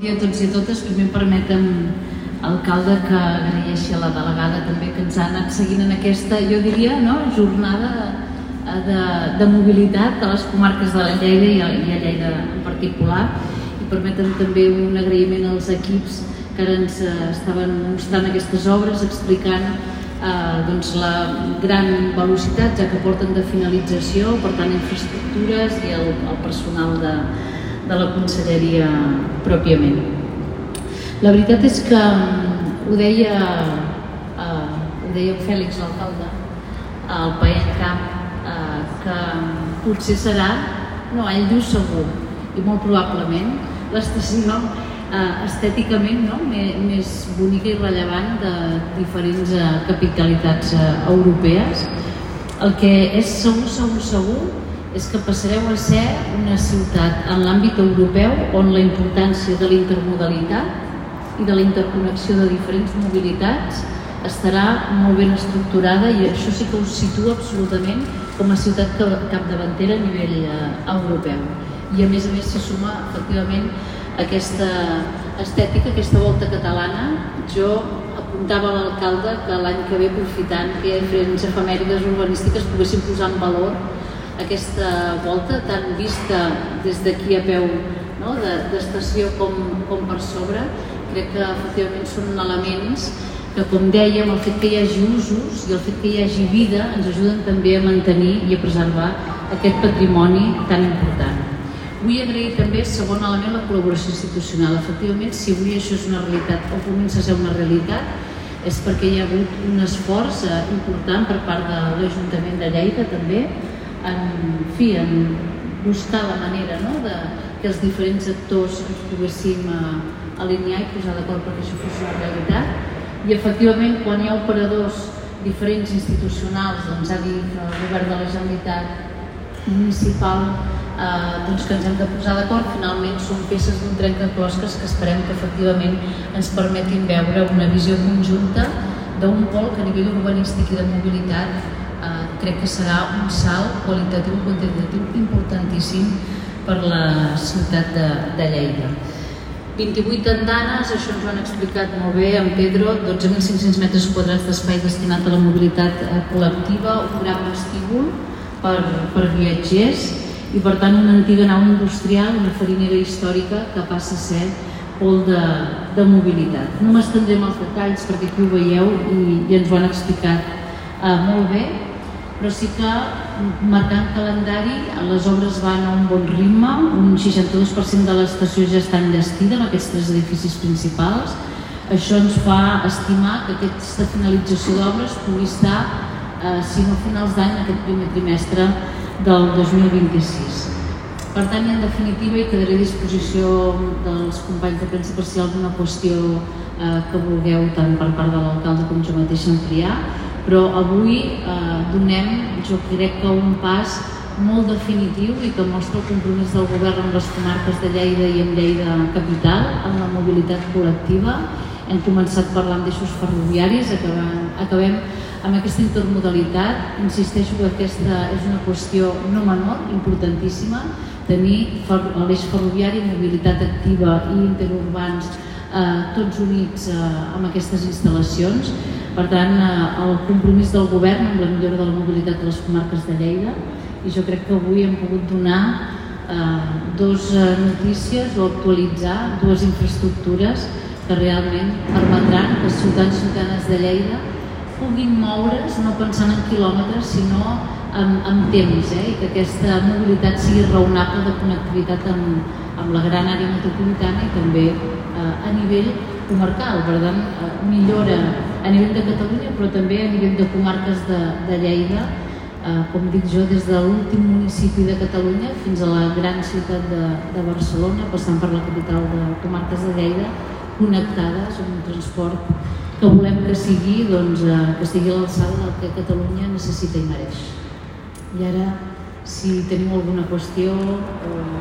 A tots i a totes, primer permetem, alcalde, que agraeixi a la delegada també que ens ha anat seguint en aquesta, jo diria, jornada de mobilitat a les comarques de la Lleida i a Lleida en particular, i permetem també un agraïment als equips que ara ens estaven mostrant aquestes obres, explicant la gran velocitat ja que porten de finalització, per tant infraestructures i el personal de la conselleria pròpiament. La veritat és que ho deia el Fèlix, l'alcalde, al PAECamp, que potser serà, no, ell diu segur, i molt probablement l'estació estèticament més bonica i rellevant de diferents capitalitats europees. El que és segur és que passareu a ser una ciutat en l'àmbit europeu on la importància de la intermodalitat i de la interconnexió de diferents mobilitats estarà molt ben estructurada, i això sí que us situa absolutament com a ciutat capdavantera a nivell europeu. I a més s'hi suma efectivament aquesta estètica, aquesta volta catalana. Jo apuntava a l'alcalde que l'any que ve, aprofitant que hi ha diferents efemèrides urbanístiques, poguéssim posar en valor aquesta volta tan vista des d'aquí a peu d'estació com per sobre. Crec que efectivament són elements que, com dèiem, el fet que hi hagi usos i el fet que hi hagi vida ens ajuden també a mantenir i a preservar aquest patrimoni tan important. Vull agrair també, segon element, la col·laboració institucional. Efectivament, si avui això és una realitat o comença a ser una realitat, és perquè hi ha hagut un esforç important per part de l'Ajuntament de Lleida també en buscar la manera que els diferents actors ens poguéssim alinear i posar d'acord perquè això fos una realitat. I efectivament, quan hi ha operadors diferents institucionals, ha dit el govern de la Generalitat municipal, que ens hem de posar d'acord, finalment són peces d'un trencaclosques que esperem que efectivament ens permetin veure una visió conjunta d'un pol que a nivell urbanístic i de mobilitat crec que serà un salt qualitatiu i quantitatiu importantíssim per la ciutat de Lleida. 28 andanes, això ens ho han explicat molt bé en Pedro, 12.500 metres quadrats d'espai destinat a la mobilitat col·lectiva, un gran vestíbul per viatgers i per tant una antiga nau industrial, una farinera històrica que passa a ser pol de mobilitat. No m'estendré en els detalls perquè aquí ho veieu i ens ho han explicat molt bé, però sí que marcant calendari, les obres van a un bon ritme, un 62% de l'estació ja està enllestida en aquests 3 edificis principals. Això ens fa estimar que aquesta finalització d'obres pugui estar, si no a finals d'any, aquest primer trimestre del 2026. Per tant, en definitiva, i quedaré a disposició dels companys de premsa per si hi ha alguna qüestió que vulgueu tant per part de l'alcalde com jo mateixa ampliar, però avui donem, jo crec que un pas molt definitiu i que mostra el compromís del govern amb les comarques de Lleida i amb Lleida capital en la mobilitat col·lectiva. Hem començat parlant d'eixos ferroviaris, acabem amb aquesta intermodalitat. Insisteixo que aquesta és una qüestió no menor, importantíssima, tenir l'eix ferroviari, mobilitat activa i interurbans tots units amb aquestes instal·lacions. Per tant, el compromís del govern amb la millora de la mobilitat de les comarques de Lleida, i jo crec que avui hem pogut donar 2 notícies o actualitzar 2 infraestructures que realment permetran que els ciutadans i ciutadanes de Lleida puguin moure's no pensant en quilòmetres sinó en temps, i que aquesta mobilitat sigui raonable de connectivitat amb la gran àrea metropolitana i també a nivell comarcal. Per tant, millora a nivell de Catalunya però també a nivell de comarques de Lleida, com dic jo, des de l'últim municipi de Catalunya fins a la gran ciutat de Barcelona, passant per la capital de comarques de Lleida, connectades amb un transport que volem que sigui a l'alçada del que Catalunya necessita i mereix. I ara, si teniu alguna qüestió...